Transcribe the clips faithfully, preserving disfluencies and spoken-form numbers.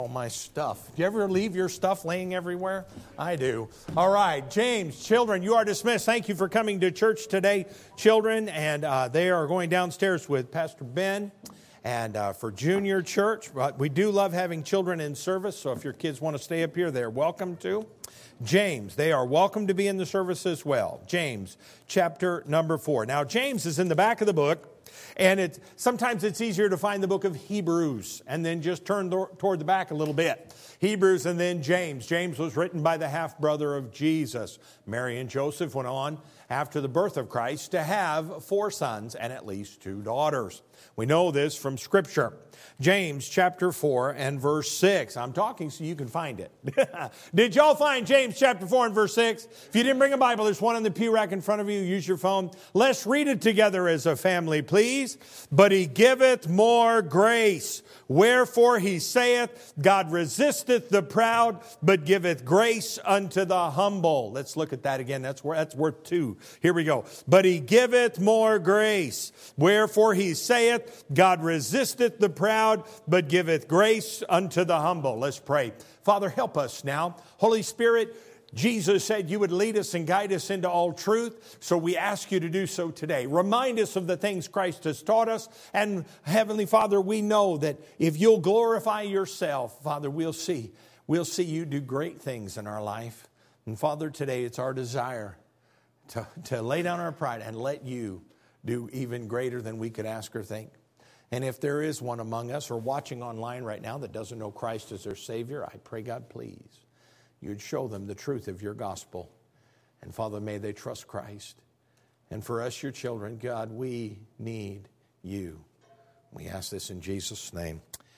All my stuff. Do you ever leave your stuff laying everywhere? I do. All right, James, children, you are dismissed. Thank you for coming to church today, children. And uh, they are going downstairs with Pastor Ben. And uh, for junior church, but we do love having children in service. So if your kids want to stay up here, they're welcome to. James, they are welcome to be in the service as well. James, chapter number four. Now, James is in the back of the book. And it, sometimes it's easier to find the book of Hebrews and then just turn th- toward the back a little bit. Hebrews and then James. James was written by the half-brother of Jesus. Mary and Joseph went on after the birth of Christ to have four sons and at least two daughters. We know this from Scripture. James chapter four and verse six. I'm talking so you can find it. Did y'all find James chapter four and verse six? If you didn't bring a Bible, there's one on the pew rack in front of you. Use your phone. Let's read it together as a family, please. But he giveth more grace. Wherefore he saith, God resisteth the proud, but giveth grace unto the humble. Let's look at that again. That's where that's worth two. Here we go. But he giveth more grace. Wherefore he saith, God resisteth the proud, but giveth grace unto the humble. Let's pray. Father, help us now. Holy Spirit, Jesus said you would lead us and guide us into all truth, so we ask you to do so today. Remind us of the things Christ has taught us, and Heavenly Father, we know that if you'll glorify yourself, Father, we'll see. We'll see you do great things in our life. And Father, today it's our desire to, to lay down our pride and let you do even greater than we could ask or think. And if there is one among us or watching online right now that doesn't know Christ as their Savior, I pray, God, please, you'd show them the truth of your gospel. And Father, may they trust Christ. And for us, your children, God, we need you. We ask this in Jesus' name.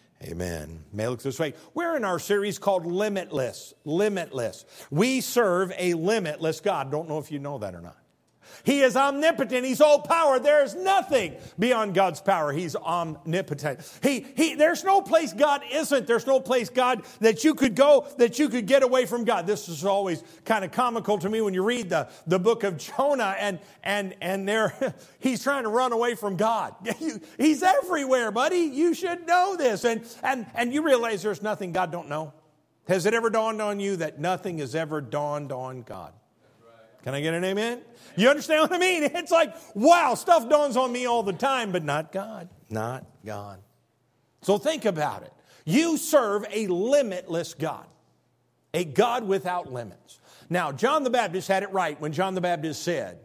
Amen. May I look this way. We're in our series called Limitless. Limitless. We serve a limitless God. Don't know if you know that or not. He is omnipotent. He's all power. There is nothing beyond God's power. He's omnipotent. He, he, there's no place God isn't. There's no place, God, that you could go, that you could get away from God. This is always kind of comical to me when you read the, the book of Jonah and, and, and there, he's trying to run away from God. He's everywhere, buddy. You should know this. And, and, and you realize there's nothing God don't know. Has it ever dawned on you that nothing has ever dawned on God? Can I get an amen? You understand what I mean? It's like, wow, stuff dawns on me all the time, but not God. Not God. So think about it. You serve a limitless God. A God without limits. Now, John the Baptist had it right when John the Baptist said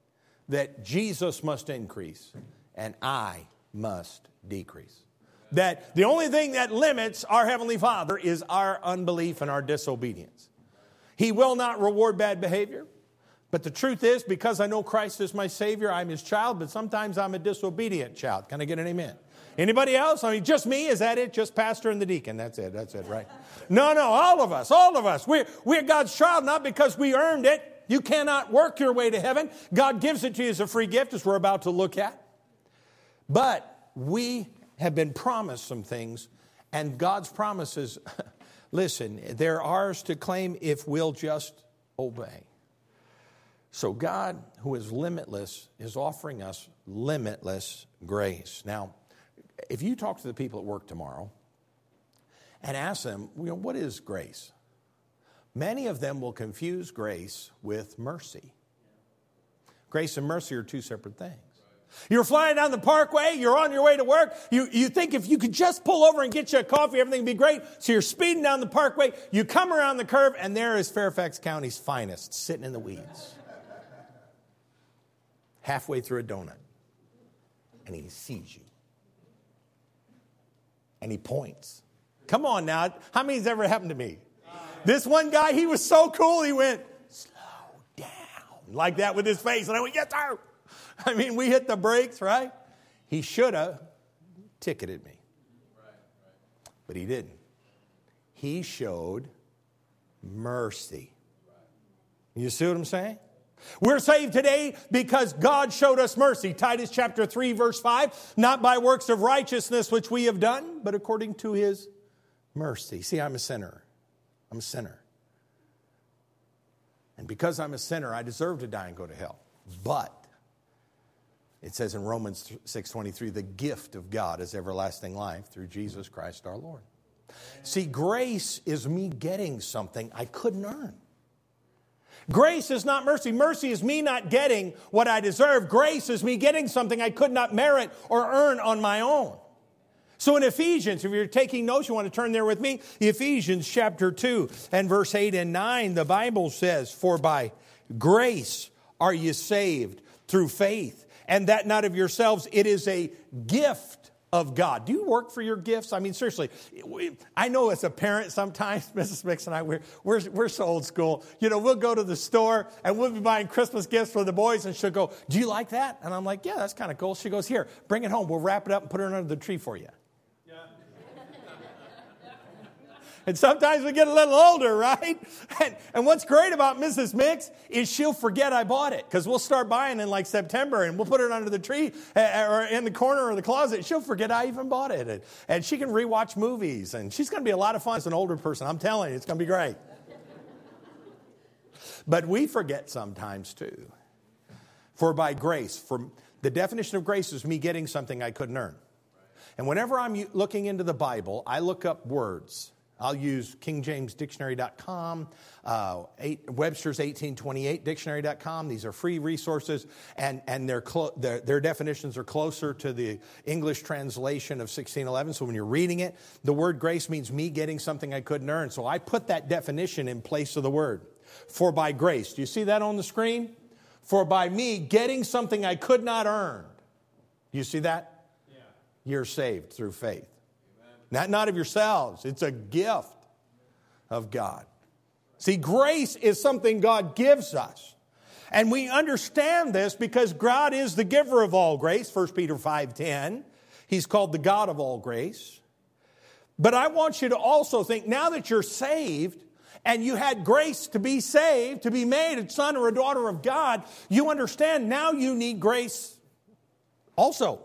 that Jesus must increase and I must decrease. That the only thing that limits our Heavenly Father is our unbelief and our disobedience. He will not reward bad behavior. But the truth is, because I know Christ is my Savior, I'm His child, but sometimes I'm a disobedient child. Can I get an amen? Anybody else? I mean, just me? Is that it? Just pastor and the deacon? That's it. That's it, right? No, no, all of us, all of us. We're, we're God's child, not because we earned it. You cannot work your way to heaven. God gives it to you as a free gift, as we're about to look at. But we have been promised some things, and God's promises, listen, they're ours to claim if we'll just obey. So God, who is limitless, is offering us limitless grace. Now, if you talk to the people at work tomorrow and ask them, you know, what is grace? Many of them will confuse grace with mercy. Grace and mercy are two separate things. You're flying down the parkway, you're on your way to work, you, you think if you could just pull over and get you a coffee, everything would be great. So you're speeding down the parkway, you come around the curve, and there is Fairfax County's finest sitting in the weeds. Halfway through a donut. And he sees you. And he points. Come on now. How many's ever happened to me? This one guy, he was so cool, he went, slow down. Like that with his face. And I went, yes, sir. I mean, we hit the brakes, right? He should have ticketed me. But he didn't. He showed mercy. You see what I'm saying? We're saved today because God showed us mercy. Titus chapter three, verse five. Not by works of righteousness which we have done, but according to His mercy. See, I'm a sinner. I'm a sinner. And because I'm a sinner, I deserve to die and go to hell. But it says in Romans six twenty-three, the gift of God is everlasting life through Jesus Christ our Lord. See, grace is me getting something I couldn't earn. Grace is not mercy. Mercy is me not getting what I deserve. Grace is me getting something I could not merit or earn on my own. So in Ephesians, if you're taking notes, you want to turn there with me. Ephesians chapter two and verse eight and nine, the Bible says, "For by grace are you saved through faith, and that not of yourselves, it is a gift of God." Do you work for your gifts? I mean, seriously, I know as a parent sometimes, Missus Mix and I, we're, we're, we're so old school. You know, we'll go to the store and we'll be buying Christmas gifts for the boys, and she'll go, "Do you like that?" And I'm like, "Yeah, that's kind of cool." She goes, "Here, bring it home. We'll wrap it up and put it under the tree for you." And sometimes we get a little older, right? And, and what's great about Missus Mix is she'll forget I bought it, because we'll start buying in like September and we'll put it under the tree or in the corner of the closet. She'll forget I even bought it. And, and she can rewatch movies, and she's going to be a lot of fun as an older person. I'm telling you, it's going to be great. But we forget sometimes too. For by grace, for the definition of grace is me getting something I couldn't earn. And whenever I'm looking into the Bible, I look up words. I'll use King James Dictionary dot com, uh, eight, Webster's eighteen twenty-eight Dictionary dot com. These are free resources, and, and their, clo- their, their definitions are closer to the English translation of sixteen eleven. So when you're reading it, the word grace means me getting something I couldn't earn. So I put that definition in place of the word. For by grace. Do you see that on the screen? For by me getting something I could not earn. Do you see that? Yeah. You're saved through faith. Not, not of yourselves. It's a gift of God. See, grace is something God gives us. And we understand this because God is the giver of all grace. First Peter five ten. He's called the God of all grace. But I want you to also think, now that you're saved and you had grace to be saved, to be made a son or a daughter of God, you understand now you need grace also.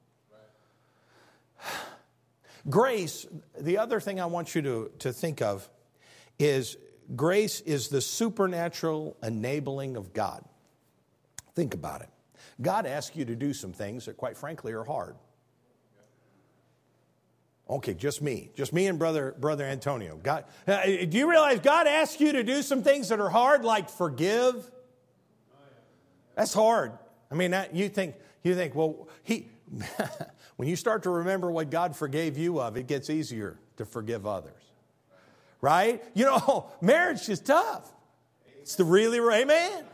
Grace, the other thing I want you to, to think of is grace is the supernatural enabling of God. Think about it. God asks you to do some things that, quite frankly, are hard. Okay, just me. Just me and Brother, Brother Antonio. God, uh, do you realize God asks you to do some things that are hard, like forgive? That's hard. I mean, that, you think, you think, well, he... When you start to remember what God forgave you of, it gets easier to forgive others. Right? You know, marriage is tough. It's the really, amen?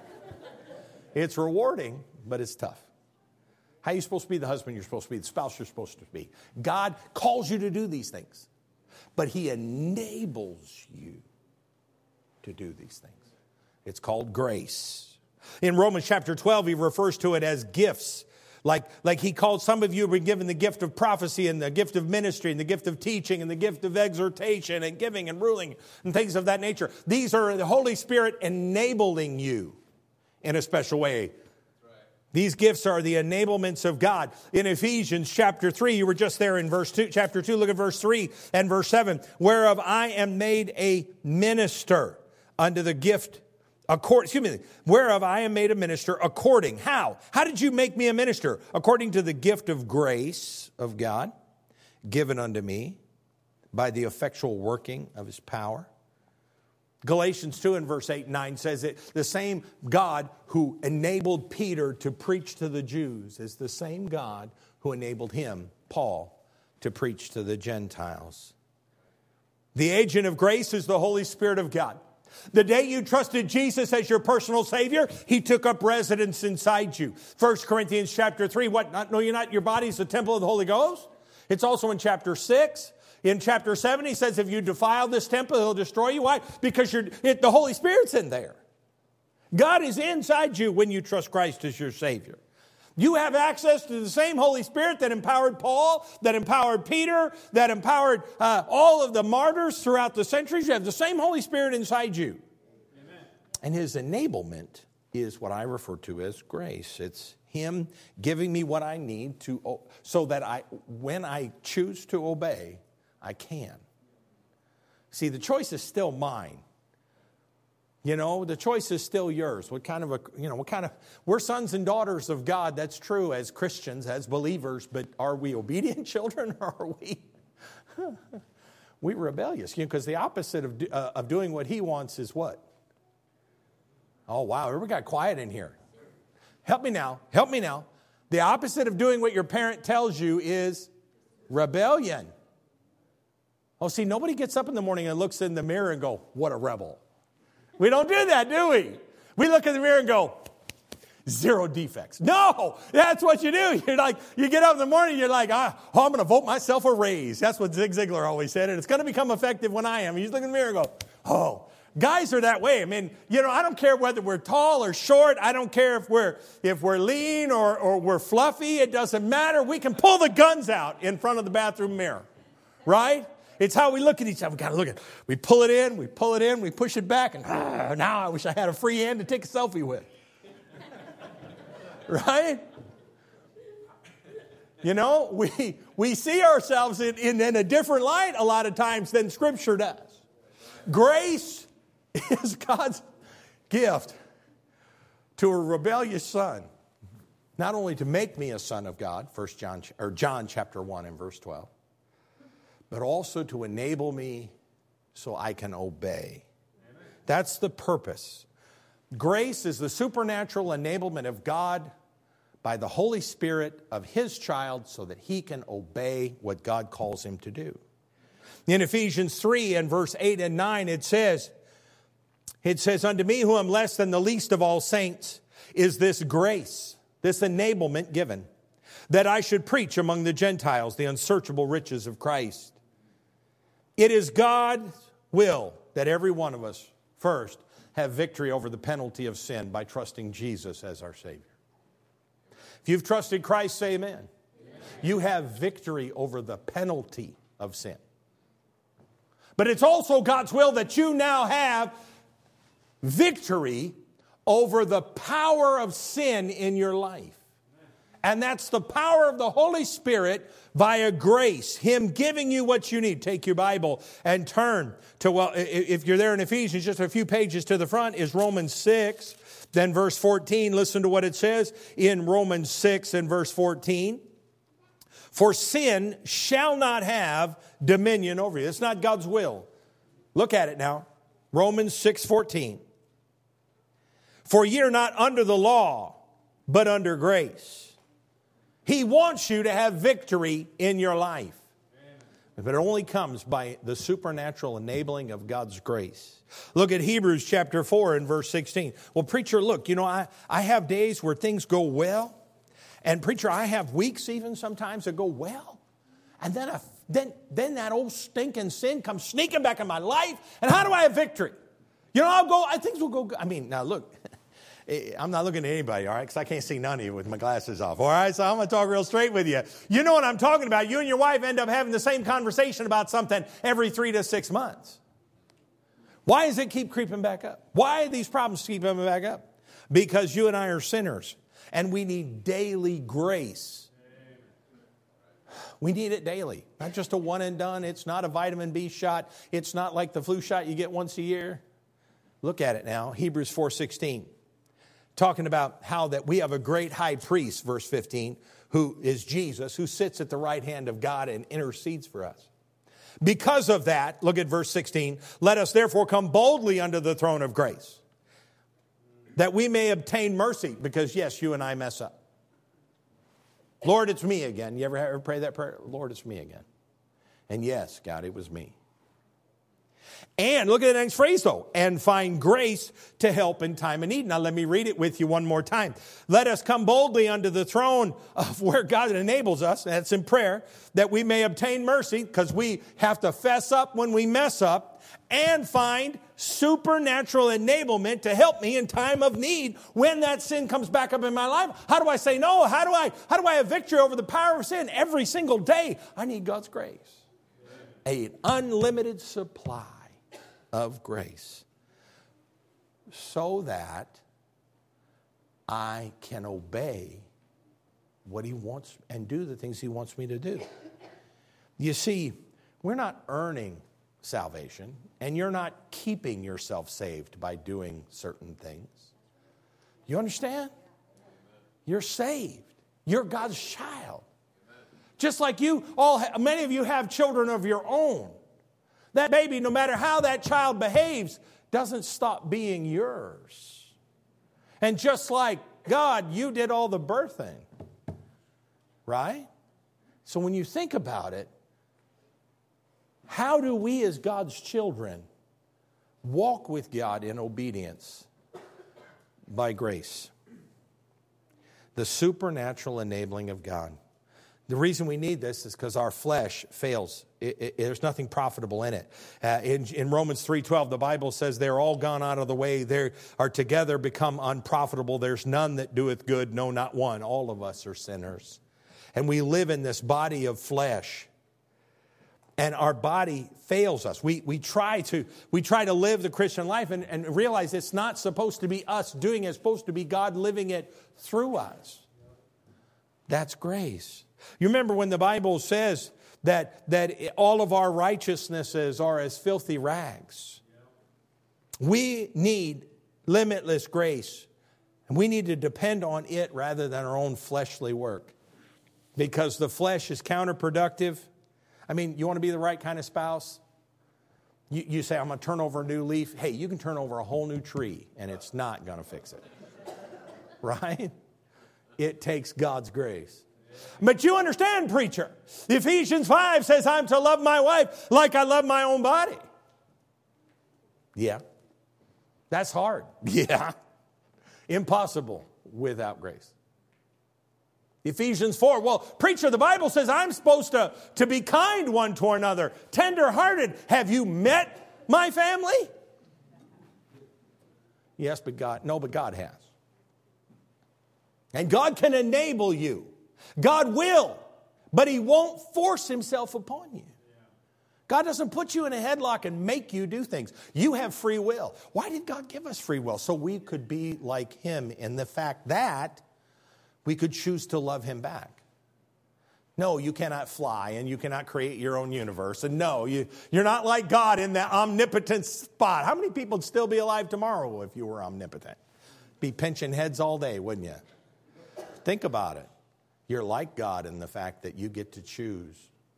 It's rewarding, but it's tough. How are you supposed to be the husband you're supposed to be, the spouse you're supposed to be? God calls you to do these things, but He enables you to do these things. It's called grace. In Romans chapter twelve, he refers to it as gifts. Like, like he called some of you have been given the gift of prophecy and the gift of ministry and the gift of teaching and the gift of exhortation and giving and ruling and things of that nature. These are the Holy Spirit enabling you in a special way. Right. These gifts are the enablements of God. In Ephesians chapter three, you were just there in verse two, chapter two, look at verse three and verse seven. Whereof I am made a minister unto the gift Accord, excuse me, whereof I am made a minister according. How? How did you make me a minister? According to the gift of grace of God given unto me by the effectual working of His power. Galatians two and verse eight and nine says that the same God who enabled Peter to preach to the Jews is the same God who enabled him, Paul, to preach to the Gentiles. The agent of grace is the Holy Spirit of God. The day you trusted Jesus as your personal Savior, He took up residence inside you. First Corinthians chapter three, what? Not, know you not your body is the temple of the Holy Ghost? It's also in chapter six. In chapter seven, he says, if you defile this temple, He'll destroy you. Why? Because you're, it, the Holy Spirit's in there. God is inside you when you trust Christ as your Savior. You have access to the same Holy Spirit that empowered Paul, that empowered Peter, that empowered uh, all of the martyrs throughout the centuries. You have the same Holy Spirit inside you. Amen. And His enablement is what I refer to as grace. It's Him giving me what I need to, so that I, when I choose to obey, I can. See, the choice is still mine. You know, the choice is still yours. What kind of a, you know, what kind of, we're sons and daughters of God. That's true as Christians, as believers, but are we obedient children or are we, We rebellious, you know, because the opposite of, uh, of doing what he wants is what? Oh, wow, everybody got quiet in here. Help me now, help me now. The opposite of doing what your parent tells you is rebellion. Oh, see, nobody gets up in the morning and looks in the mirror and go, what a rebel. We don't do that, do we? We look in the mirror and go, zero defects. No, that's what you do. You're like, you get up in the morning, you're like, ah, oh, I'm going to vote myself a raise. That's what Zig Ziglar always said, and it's going to become effective when I am. You just look in the mirror and go, oh. Guys are that way. I mean, you know, I don't care whether we're tall or short. I don't care if we're if we're lean or, or we're fluffy. It doesn't matter. We can pull the guns out in front of the bathroom mirror, right? It's how we look at each other. We got to look at it. We pull it in, we pull it in, we push it back, and ah, now I wish I had a free hand to take a selfie with. Right? You know, we we see ourselves in, in, in a different light a lot of times than Scripture does. Grace is God's gift to a rebellious son, not only to make me a son of God, First John or John chapter one and verse twelve, but also to enable me so I can obey. Amen. That's the purpose. Grace is the supernatural enablement of God by the Holy Spirit of His child so that he can obey what God calls him to do. In Ephesians three and verse eight and nine, it says, It says, unto me who am less than the least of all saints is this grace, this enablement given, that I should preach among the Gentiles the unsearchable riches of Christ. It is God's will that every one of us first have victory over the penalty of sin by trusting Jesus as our Savior. If you've trusted Christ, say amen. Amen. You have victory over the penalty of sin. But it's also God's will that you now have victory over the power of sin in your life. And that's the power of the Holy Spirit via grace. Him giving you what you need. Take your Bible and turn to, well, if you're there in Ephesians, just a few pages to the front is Romans six. Then verse fourteen, listen to what it says in Romans six and verse fourteen. For sin shall not have dominion over you. It's not God's will. Look at it now. Romans six fourteen. For ye are not under the law, but under grace. He wants you to have victory in your life. But it only comes by the supernatural enabling of God's grace. Look at Hebrews chapter four and verse sixteen. Well, preacher, look, you know, I, I have days where things go well. And preacher, I have weeks even sometimes that go well. And then, a, then, then that old stinking sin comes sneaking back in my life. And how do I have victory? You know, I'll go, I things will go good. I mean, now look, I'm not looking at anybody, all right, because I can't see none of you with my glasses off, all right? So I'm going to talk real straight with you. You know what I'm talking about. You and your wife end up having the same conversation about something every three to six months. Why does it keep creeping back up? Why do these problems keep coming back up? Because you and I are sinners, and we need daily grace. We need it daily, not just a one and done. It's not a vitamin B shot. It's not like the flu shot you get once a year. Look at it now, Hebrews four sixteen. Talking about how that we have a great high priest, verse fifteen, who is Jesus, who sits at the right hand of God and intercedes for us. Because of that, look at verse sixteen, let us therefore come boldly unto the throne of grace, that we may obtain mercy, because yes, you and I mess up. Lord, it's me again. You ever, ever pray that prayer? Lord, it's me again. And yes, God, it was me. And look at the next phrase, though. And find grace to help in time of need. Now, let me read it with you one more time. Let us come boldly unto the throne of where God enables us, and that's in prayer, that we may obtain mercy, because we have to fess up when we mess up, and find supernatural enablement to help me in time of need when that sin comes back up in my life. How do I say no? How do I, how do I have victory over the power of sin? Every single day, I need God's grace. An unlimited supply of grace, so that I can obey what He wants and do the things He wants me to do. You see, we're not earning salvation, and you're not keeping yourself saved by doing certain things. You understand? You're saved. You're God's child. Just like you all, many of you have children of your own. That baby, no matter how that child behaves, doesn't stop being yours. And just like God, you did all the birthing. Right? So when you think about it, how do we as God's children walk with God in obedience? By grace. The supernatural enabling of God. The reason we need this is because our flesh fails. It, it, there's nothing profitable in it. Uh, in, in Romans three twelve, the Bible says they're all gone out of the way. They are together become unprofitable. There's none that doeth good, no, not one. All of us are sinners. And we live in this body of flesh. And our body fails us. We we try to we try to live the Christian life and, and realize it's not supposed to be us doing it. It's supposed to be God living it through us. That's grace. You remember when the Bible says that, that all of our righteousnesses are as filthy rags. We need limitless grace. And we need to depend on it rather than our own fleshly work. Because the flesh is counterproductive. I mean, you want to be the right kind of spouse? You, you say, I'm going to turn over a new leaf. Hey, you can turn over a whole new tree, and it's not going to fix it. Right? It takes God's grace. But you understand, preacher, Ephesians five says I'm to love my wife like I love my own body. Yeah. That's hard. Yeah. Impossible without grace. Ephesians four, well, preacher, the Bible says I'm supposed to, to be kind one to another, tender-hearted. Have you met my family? Yes, but God, no, but God has. And God can enable you. God will, but He won't force Himself upon you. God doesn't put you in a headlock and make you do things. You have free will. Why did God give us free will? So we could be like Him in the fact that we could choose to love Him back. No, you cannot fly and you cannot create your own universe. And no, you, you're not like God in that omnipotent spot. How many people would still be alive tomorrow if you were omnipotent? Be pinching heads all day, wouldn't you? Think about it. You're like God in the fact that you get to choose.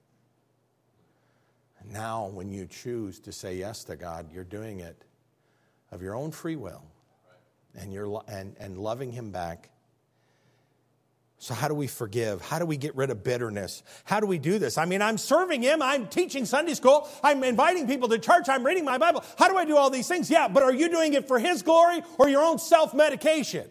And now when you choose to say yes to God, you're doing it of your own free will. And you're and, and loving Him back. So how do we forgive? How do we get rid of bitterness? How do we do this? I mean, I'm serving Him. I'm teaching Sunday school. I'm inviting people to church. I'm reading my Bible. How do I do all these things? Yeah, but are you doing it for His glory or your own self-medication?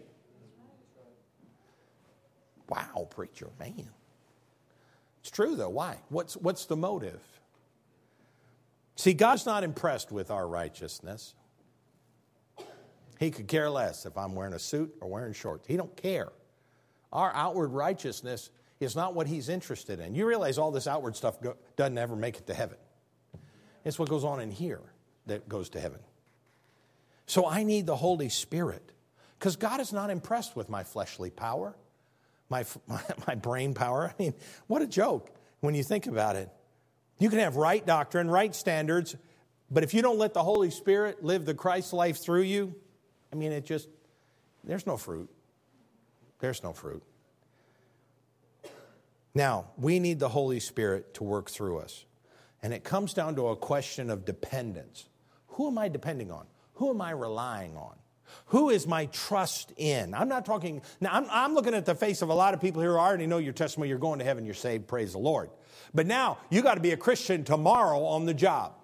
Wow, preacher, man. It's true, though. Why? What's, what's the motive? See, God's not impressed with our righteousness. He could care less if I'm wearing a suit or wearing shorts. He don't care. Our outward righteousness is not what He's interested in. You realize all this outward stuff go, doesn't ever make it to heaven. It's what goes on in here that goes to heaven. So I need the Holy Spirit because God is not impressed with my fleshly power, my, my, my brain power. I mean, what a joke when you think about it. You can have right doctrine, right standards, but if you don't let the Holy Spirit live the Christ life through you, I mean, it just, there's no fruit. There's no fruit. Now, we need the Holy Spirit to work through us. And it comes down to a question of dependence. Who am I depending on? Who am I relying on? Who is my trust in? I'm not talking, now I'm, I'm looking at the face of a lot of people here who already know your testimony. You're going to heaven, you're saved, praise the Lord. But now, you got to be a Christian tomorrow on the job.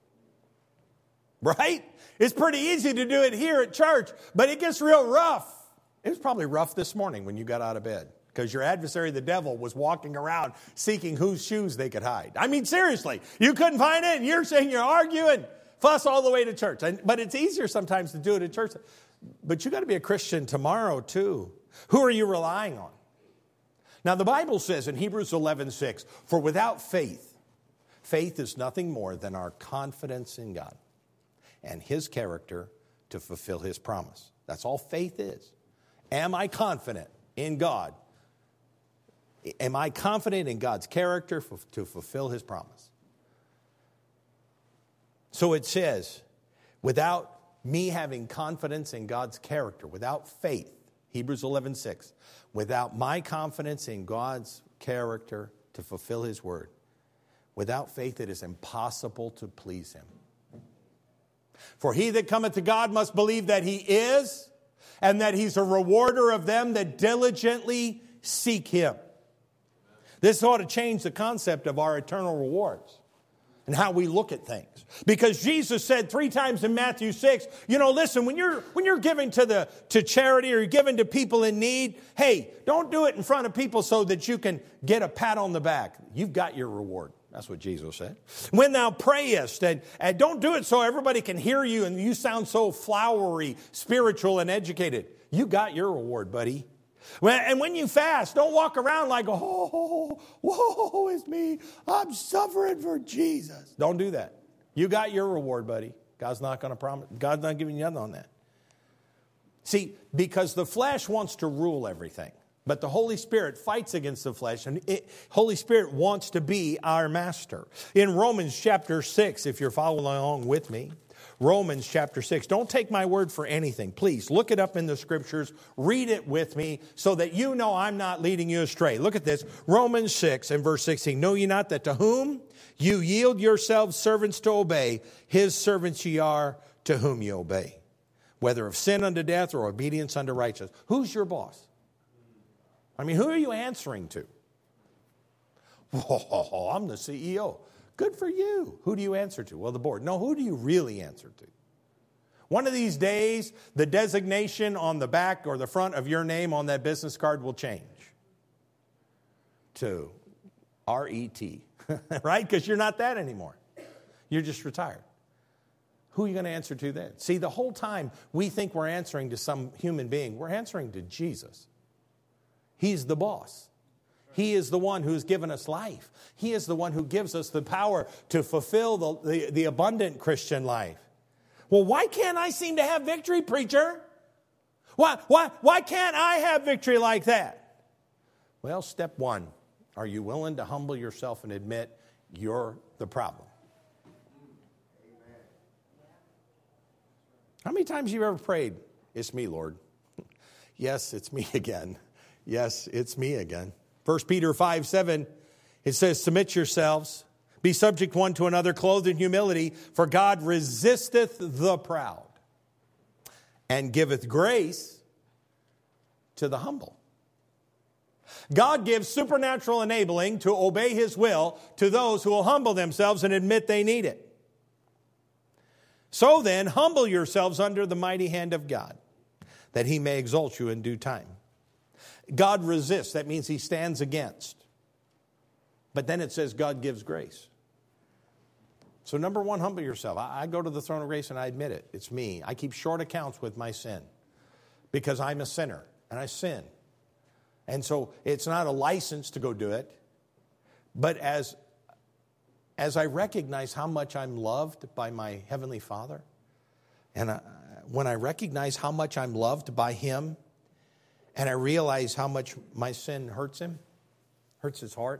Right? It's pretty easy to do it here at church, but it gets real rough. It was probably rough this morning when you got out of bed because your adversary, the devil, was walking around seeking whose shoes they could hide. I mean, seriously, you couldn't find it and you're saying you're arguing, fuss all the way to church. And, but it's easier sometimes to do it at church. But you got to be a Christian tomorrow too. Who are you relying on? Now, the Bible says in Hebrews eleven six, for without faith, faith is nothing more than our confidence in God and His character to fulfill His promise. That's all faith is. Am I confident in God? Am I confident in God's character for, to fulfill His promise? So it says, without me having confidence in God's character, without faith, Hebrews eleven six, without my confidence in God's character to fulfill His word, Without faith it is impossible to please him. For he that cometh to God must believe that he is, and that he's a rewarder of them that diligently seek him. This ought to change the concept of our eternal rewards and how we look at things. Because Jesus said three times in Matthew six, you know, listen, when you're when you're giving to the to charity or you're giving to people in need, hey, don't do it in front of people so that you can get a pat on the back. You've got your reward. That's what Jesus said. When thou prayest, and, and don't do it so everybody can hear you and you sound so flowery, spiritual, and educated. You got your reward, buddy. When, and when you fast, don't walk around like, oh, woe is me. I'm suffering for Jesus. Don't do that. You got your reward, buddy. God's not going to promise. God's not giving you nothing on that. See, because the flesh wants to rule everything. But the Holy Spirit fights against the flesh, and it, Holy Spirit wants to be our master. In Romans chapter six, if you're following along with me, Romans chapter six. Don't take my word for anything. Please look it up in the scriptures. Read it with me so that you know I'm not leading you astray. Look at this. Romans six and verse sixteen. Know ye not that to whom you yield yourselves servants to obey, his servants ye are to whom ye obey, whether of sin unto death or obedience unto righteousness. Who's your boss? I mean, who are you answering to? Oh, I'm the C E O. Good for you. Who do you answer to? Well, the board. No, who do you really answer to? One of these days, the designation on the back or the front of your name on that business card will change to R E T, right? Because you're not that anymore. You're just retired. Who are you going to answer to then? See, the whole time we think we're answering to some human being, we're answering to Jesus. He's the boss. He is the one who's given us life. He is the one who gives us the power to fulfill the, the, the abundant Christian life. Well, why can't I seem to have victory, preacher? Why, why, why can't I have victory like that? Well, step one, are you willing to humble yourself and admit you're the problem? How many times have you ever prayed, it's me, Lord? Yes, it's me again. Yes, it's me again. First Peter five, seven, it says, submit yourselves, be subject one to another, clothed in humility, for God resisteth the proud and giveth grace to the humble. God gives supernatural enabling to obey his will to those who will humble themselves and admit they need it. So then, humble yourselves under the mighty hand of God, that he may exalt you in due time. God resists. That means he stands against. But then it says God gives grace. So number one, humble yourself. I, I go to the throne of grace and I admit it. It's me. I keep short accounts with my sin because I'm a sinner and I sin. And so it's not a license to go do it. But as, as I recognize how much I'm loved by my Heavenly Father, and I, when I recognize how much I'm loved by him, and I realize how much my sin hurts him, hurts his heart,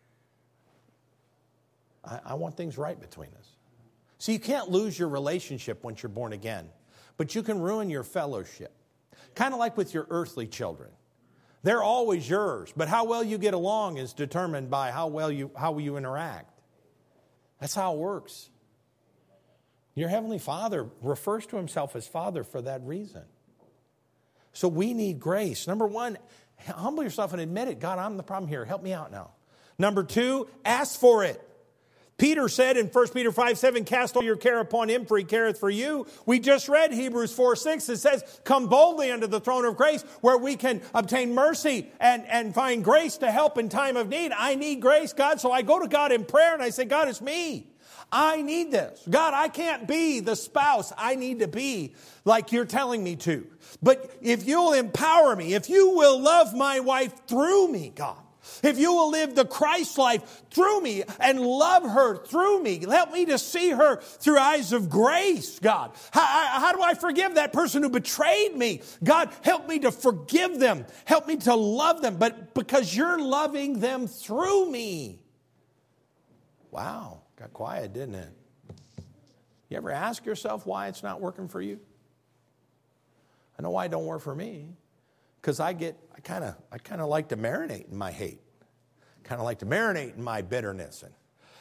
I, I want things right between us. So you can't lose your relationship once you're born again, but you can ruin your fellowship. Kind of like with your earthly children. They're always yours, but how well you get along is determined by how well you, how you interact. That's how it works. Your Heavenly Father refers to himself as Father for that reason. So we need grace. Number one, humble yourself and admit it. God, I'm the problem here. Help me out now. Number two, ask for it. Peter said in First Peter five, seven, cast all your care upon him, for he careth for you. We just read Hebrews four, six. It says, come boldly unto the throne of grace where we can obtain mercy and, and find grace to help in time of need. I need grace, God. So I go to God in prayer and I say, God, it's me. I need this. God, I can't be the spouse I need to be like you're telling me to. But if you'll empower me, if you will love my wife through me, God, if you will live the Christ life through me and love her through me, help me to see her through eyes of grace, God. How, how do I forgive that person who betrayed me? God, help me to forgive them. Help me to love them, but because you're loving them through me. Wow. Got quiet, didn't it? You ever ask yourself why it's not working for you? I know why it don't work for me. Because I get, I kind of I kind of like to marinate in my hate. Kind of like to marinate in my bitterness. And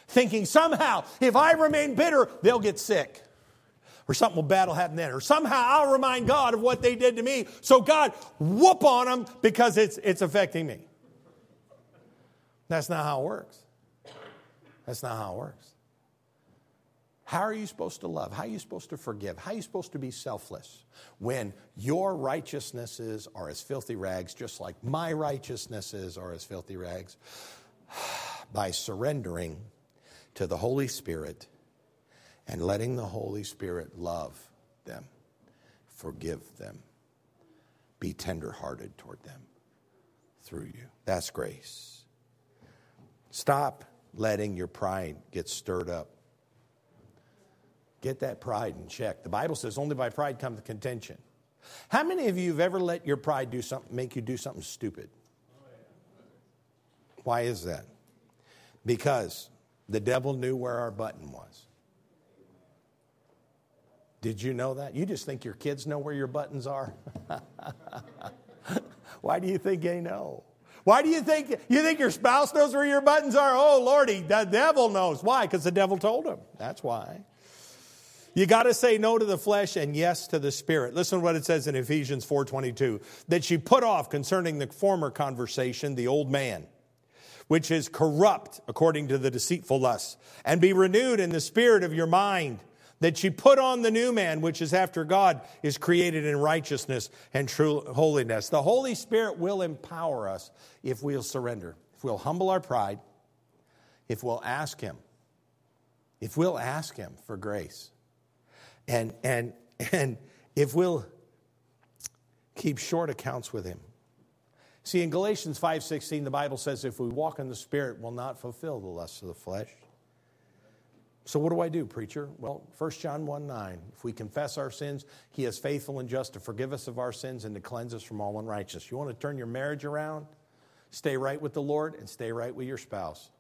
thinking somehow if I remain bitter, they'll get sick. Or something bad will happen then. Or somehow I'll remind God of what they did to me. So God, whoop on them because it's, it's affecting me. That's not how it works. That's not how it works. How are you supposed to love? How are you supposed to forgive? How are you supposed to be selfless when your righteousnesses are as filthy rags, just like my righteousnesses are as filthy rags? By surrendering to the Holy Spirit and letting the Holy Spirit love them, forgive them, be tenderhearted toward them through you. That's grace. Stop letting your pride get stirred up. Get that pride in check. The Bible says only by pride comes contention. How many of you have ever let your pride do something, make you do something stupid? Why is that? Because the devil knew where our button was. Did you know that? You just think your kids know where your buttons are? Why do you think they know? Why do you think, you think your spouse knows where your buttons are? Oh, Lordy, the devil knows. Why? Because the devil told him. That's why. You got to say no to the flesh and yes to the Spirit. Listen to what it says in Ephesians four twenty-two. That you put off concerning the former conversation, the old man, which is corrupt according to the deceitful lusts, and be renewed in the spirit of your mind, that you put on the new man, which is after God, is created in righteousness and true holiness. The Holy Spirit will empower us if we'll surrender, if we'll humble our pride, if we'll ask Him, if we'll ask Him for grace. And, and, and if we'll keep short accounts with Him. See, in Galatians five sixteen, the Bible says, if we walk in the Spirit, we'll not fulfill the lusts of the flesh. So what do I do, preacher? Well, First John one nine, if we confess our sins, He is faithful and just to forgive us of our sins and to cleanse us from all unrighteousness. You want to turn your marriage around? Stay right with the Lord and stay right with your spouse.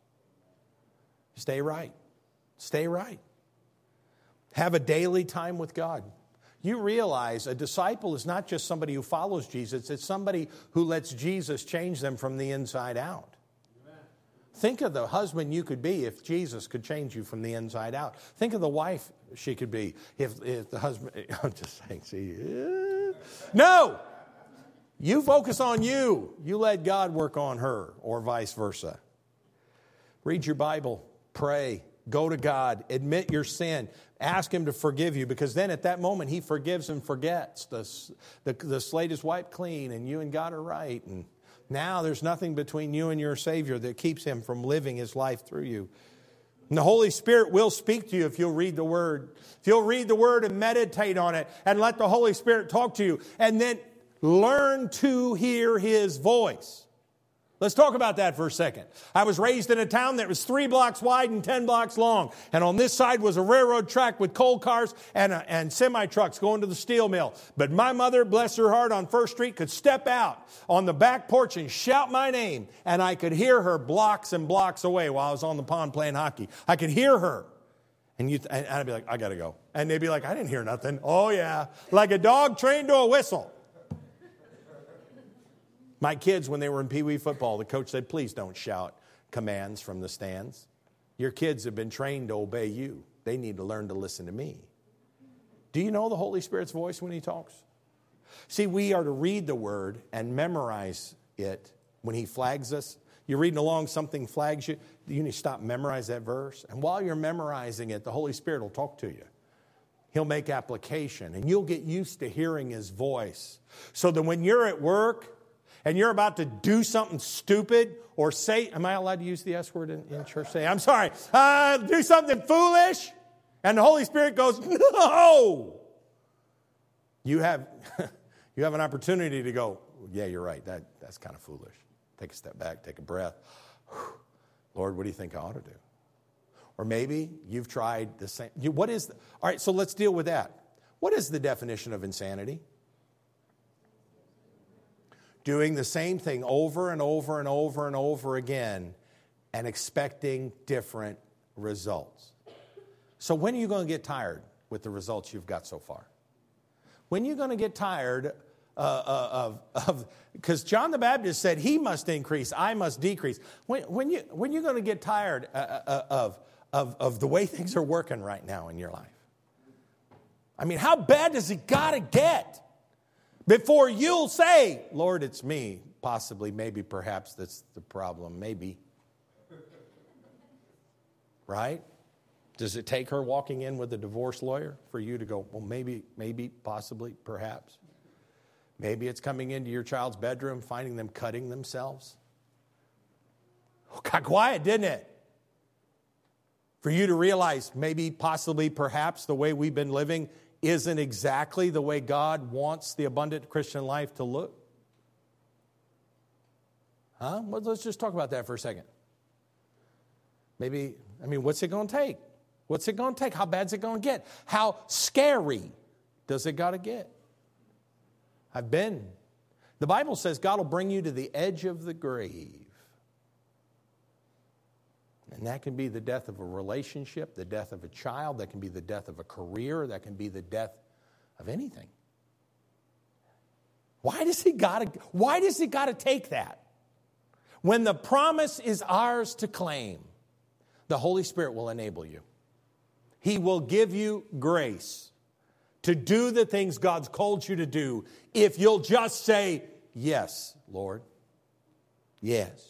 Stay right. Stay right. Have a daily time with God. You realize a disciple is not just somebody who follows Jesus. It's somebody who lets Jesus change them from the inside out. Amen. Think of the husband you could be if Jesus could change you from the inside out. Think of the wife she could be if, if the husband... I'm just saying, see... Uh, no! You focus on you. You let God work on her, or vice versa. Read your Bible. Pray. Go to God. Admit your sin. Ask Him to forgive you, because then at that moment He forgives and forgets. The, the, the slate is wiped clean and you and God are right. And now there's nothing between you and your Savior that keeps Him from living His life through you. And the Holy Spirit will speak to you if you'll read the Word. If you'll read the Word and meditate on it and let the Holy Spirit talk to you. And then learn to hear His voice. Let's talk about that for a second. I was raised in a town that was three blocks wide and ten blocks long. And on this side was a railroad track with coal cars and, uh, and semi-trucks going to the steel mill. But my mother, bless her heart, on First Street could step out on the back porch and shout my name. And I could hear her blocks and blocks away while I was on the pond playing hockey. I could hear her. And, you, and I'd be like, I got to go. And they'd be like, I didn't hear nothing. Oh, yeah. Like a dog trained to a whistle. My kids, when they were in Pee Wee football, the coach said, please don't shout commands from the stands. Your kids have been trained to obey you. They need to learn to listen to me. Do you know the Holy Spirit's voice when He talks? See, we are to read the Word and memorize it when He flags us. You're reading along, something flags you. You need to stop, memorize that verse. And while you're memorizing it, the Holy Spirit will talk to you. He'll make application, and you'll get used to hearing His voice. So that when you're at work and you're about to do something stupid or say, am I allowed to use the S word in, in church? Say, I'm sorry, uh, do something foolish, and the Holy Spirit goes, no. You have, you have an opportunity to go, yeah, you're right, that, that's kind of foolish. Take a step back, take a breath. Lord, what do you think I ought to do? Or maybe you've tried the same. You, what is, the, all right, so let's deal with that. What is the definition of insanity? Doing the same thing over and over and over and over again and expecting different results. So when are you going to get tired with the results you've got so far? When are you going to get tired uh, of, because John the Baptist said, He must increase, I must decrease. When, when you when you going to get tired uh, uh, of, of, of the way things are working right now in your life? I mean, how bad does it got to get before you'll say, Lord, it's me? Possibly, maybe, perhaps that's the problem. Maybe. Right? Does it take her walking in with a divorce lawyer for you to go, well, maybe, maybe, possibly, perhaps? Maybe it's coming into your child's bedroom, finding them cutting themselves. Oh, got quiet, didn't it? For you to realize maybe, possibly, perhaps the way we've been living isn't exactly the way God wants the abundant Christian life to look. Huh? Well, let's just talk about that for a second. Maybe, I mean, what's it going to take? What's it going to take? How bad's it going to get? How scary does it got to get? I've been. The Bible says God will bring you to the edge of the grave. And that can be the death of a relationship, the death of a child, that can be the death of a career, that can be the death of anything. Why does he got to, why does he got to take that? When the promise is ours to claim, the Holy Spirit will enable you. He will give you grace to do the things God's called you to do if you'll just say, yes, Lord. Yes.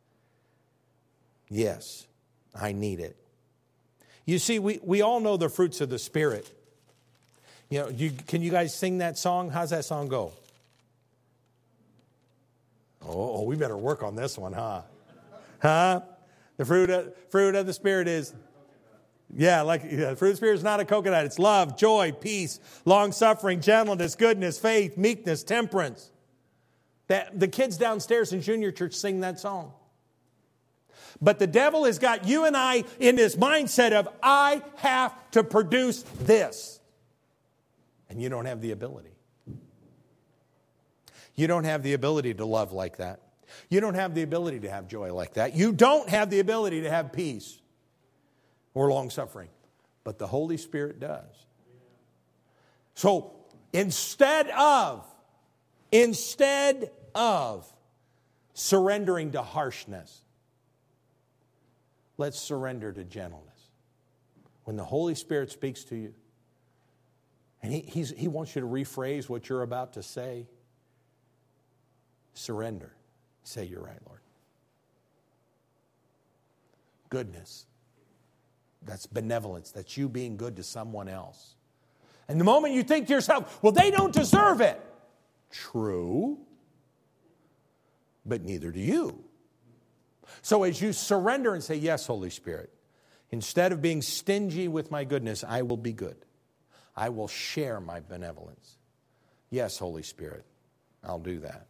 Yes, I need it. You see, we, we all know the fruits of the Spirit. You know, you, can you guys sing that song? How's that song go? Oh, we better work on this one, huh? Huh? The fruit of, fruit of the Spirit is... Yeah, like yeah, the fruit of the Spirit is not a coconut. It's love, joy, peace, long-suffering, gentleness, goodness, faith, meekness, temperance. That, the kids downstairs in junior church sing that song. But the devil has got you and I in this mindset of, I have to produce this. And you don't have the ability. You don't have the ability to love like that. You don't have the ability to have joy like that. You don't have the ability to have peace or long-suffering. But the Holy Spirit does. So instead of, instead of surrendering to harshness, let's surrender to gentleness. When the Holy Spirit speaks to you, and he, he's, he wants you to rephrase what you're about to say, surrender. Say, you're right, Lord. Goodness. That's benevolence. That's you being good to someone else. And the moment you think to yourself, well, they don't deserve it. True. But neither do you. So as you surrender and say, yes, Holy Spirit, instead of being stingy with my goodness, I will be good. I will share my benevolence. Yes, Holy Spirit, I'll do that.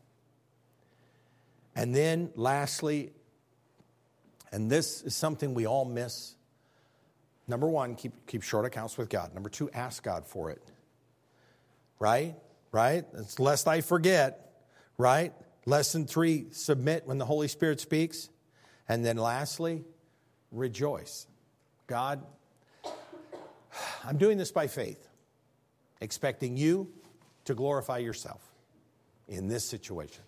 And then lastly, and this is something we all miss. Number one, keep, keep short accounts with God. Number two, ask God for it. Right? Right? It's lest I forget. Right? Lesson three, submit when the Holy Spirit speaks. And then lastly, rejoice. God, I'm doing this by faith, expecting you to glorify yourself in this situation.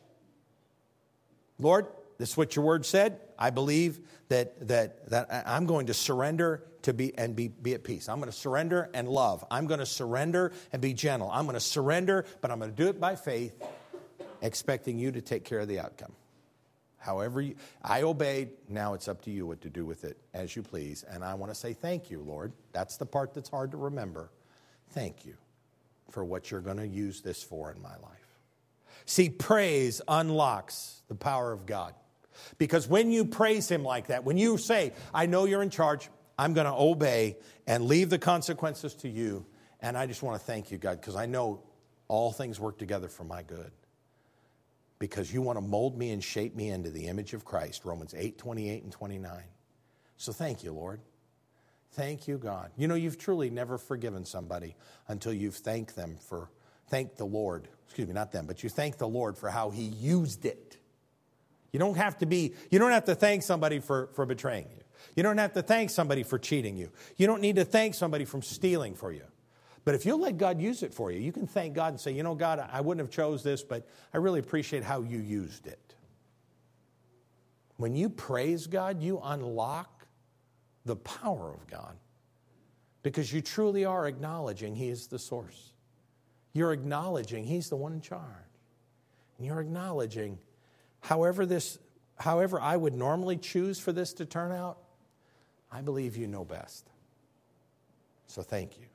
Lord, this is what your word said. I believe that that that I'm going to surrender to be and be, be at peace. I'm going to surrender and love. I'm going to surrender and be gentle. I'm going to surrender, but I'm going to do it by faith, expecting you to take care of the outcome. However, you, I obeyed. Now it's up to you what to do with it as you please. And I want to say thank you, Lord. That's the part that's hard to remember. Thank you for what you're going to use this for in my life. See, praise unlocks the power of God. Because when you praise him like that, when you say, I know you're in charge, I'm going to obey and leave the consequences to you. And I just want to thank you, God, because I know all things work together for my good. Because you want to mold me and shape me into the image of Christ, Romans eight, twenty-eight and twenty-nine. So thank you, Lord. Thank you, God. You know, you've truly never forgiven somebody until you've thanked them for, thanked the Lord. Excuse me, not them, but you thank the Lord for how he used it. You don't have to be, you don't have to thank somebody for, for betraying you. You don't have to thank somebody for cheating you. You don't need to thank somebody from stealing for you. But if you'll let God use it for you, you can thank God and say, you know, God, I wouldn't have chose this, but I really appreciate how you used it. When you praise God, you unlock the power of God, because you truly are acknowledging He is the source. You're acknowledging He's the one in charge. And you're acknowledging, however this, however I would normally choose for this to turn out, I believe you know best. So thank you.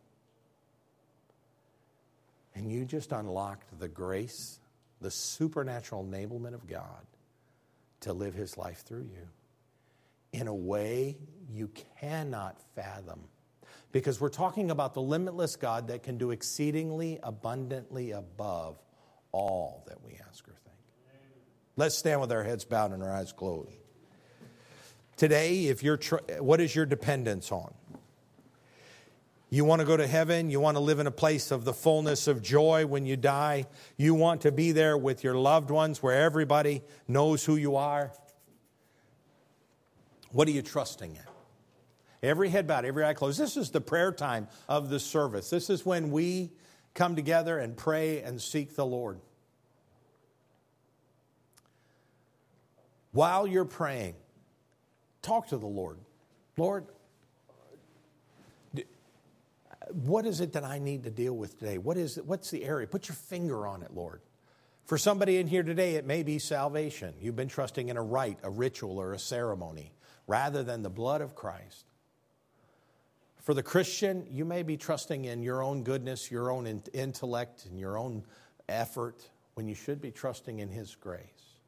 And you just unlocked the grace, the supernatural enablement of God to live His life through you in a way you cannot fathom. Because we're talking about the limitless God that can do exceedingly abundantly above all that we ask or think. Let's stand with our heads bowed and our eyes closed. Today, if you're tr- what is your dependence on? You want to go to heaven. You want to live in a place of the fullness of joy when you die. You want to be there with your loved ones where everybody knows who you are. What are you trusting in? Every head bowed, every eye closed. This is the prayer time of the service. This is when we come together and pray and seek the Lord. While you're praying, talk to the Lord. Lord, what is it that I need to deal with today? What is it? What's the area? Put your finger on it, Lord. For somebody in here today, it may be salvation. You've been trusting in a rite, a ritual, or a ceremony, rather than the blood of Christ. For the Christian, you may be trusting in your own goodness, your own intellect, and your own effort, when you should be trusting in His grace.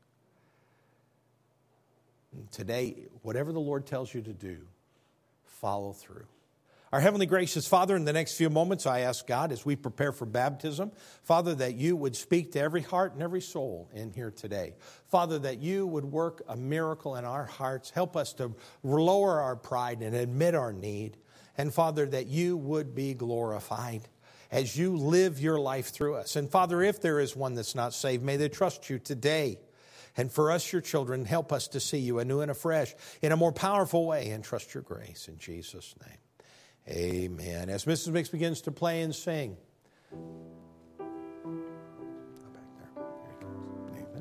And today, whatever the Lord tells you to do, follow through. Our heavenly gracious Father, in the next few moments, I ask God, as we prepare for baptism, Father, that you would speak to every heart and every soul in here today. Father, that you would work a miracle in our hearts. Help us to lower our pride and admit our need. And Father, that you would be glorified as you live your life through us. And Father, if there is one that's not saved, may they trust you today. And for us, your children, help us to see you anew and afresh in a more powerful way and trust your grace in Jesus' name. Amen. As Missus Mix begins to play and sing. Back there. Here he comes. Nathan.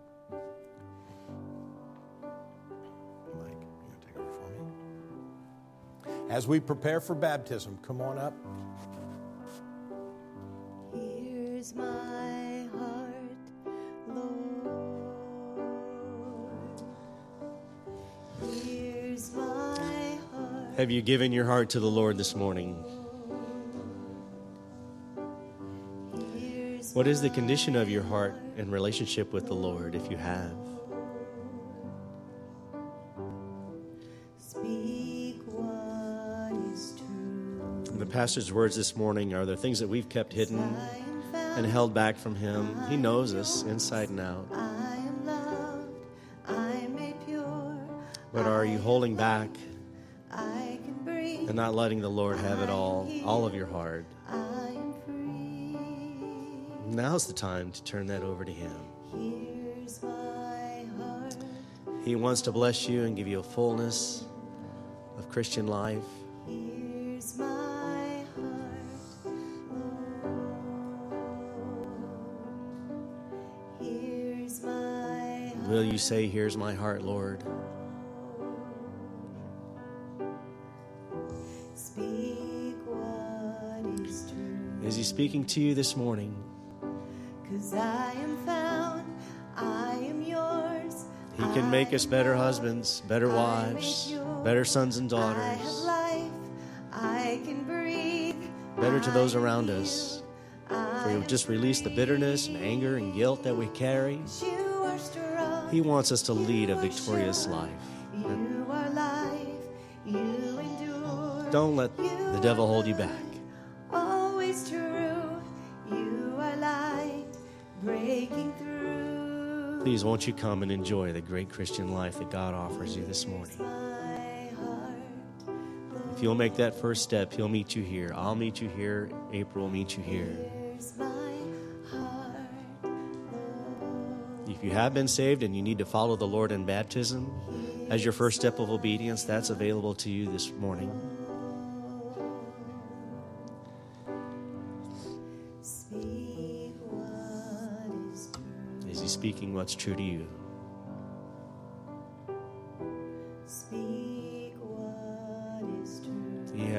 Mike, you going to take over for me? As we prepare for baptism, come on up. Here's my heart, Lord. Here's my heart. Have you given your heart to the Lord this morning? What is the condition of your heart in relationship with the Lord, if you have? Speak what is true. The pastor's words this morning are the things that we've kept hidden and held back from Him. He knows us inside and out. I am loved, I am made pure. But are you holding back I can breathe. and not letting the Lord have it all, all of your heart? I am free. Now's the time to turn that over to Him. Here's my heart. He wants to bless you and give you a fullness of Christian life. Here's my heart, Lord. Here's my heart. Will you say, "Here's my heart, Lord"? Speak what is true. Is He speaking to you this morning? 'Cause I am found, I am yours. He can make us better husbands, better wives, better sons and I have daughters, life, I can breathe. better to those around us. For He'll just release the bitterness and anger and guilt that we carry. You are strong. He wants us to lead a victorious life. You are life. You endure. Don't let the devil hold you back. Always true. You are light breaking through. Please, won't you come and enjoy the great Christian life that God offers you this morning? My heart, If you'll make that first step, He'll meet you here. I'll meet you here. April will meet you here. here's my heart, Lord. If you have been saved and you need to follow the Lord in baptism as your first step of obedience, that's available to you this morning. Speak what is true. Is He speaking what's true to you? Speak what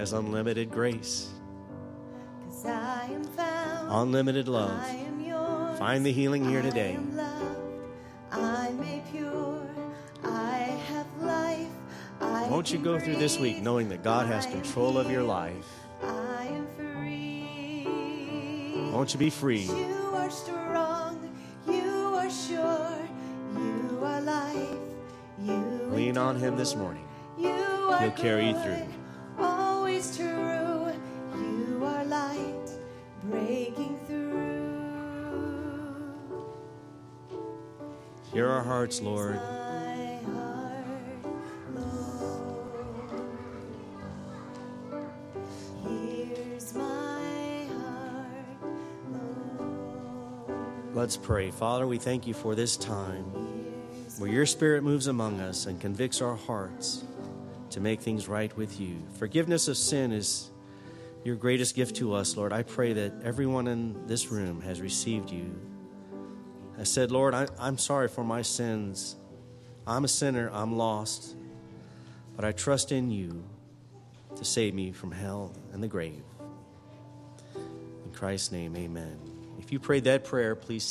has unlimited grace, 'Cause I am found, unlimited love. I am yours, Find the healing here today. I am loved, I'm made pure, I have life, I Won't you can go through this week breathe, knowing that God has I am control of your healed, life? I am free. Won't you be free? You are strong, you are sure, you are life, you Lean on Him endure. this morning. You are He'll carry you good, through. always true. You are light, breaking through. Hear our hearts, Lord. My heart, Lord. Here's my heart, Lord. Let's pray. Father, we thank you for this time where your Spirit moves among us and convicts our hearts to make things right with you. Forgiveness of sin is your greatest gift to us, Lord. I pray that everyone in this room has received you. I said, Lord, I, I'm sorry for my sins. I'm a sinner. I'm lost. But I trust in you to save me from hell and the grave. In Christ's name, amen. If you prayed that prayer, please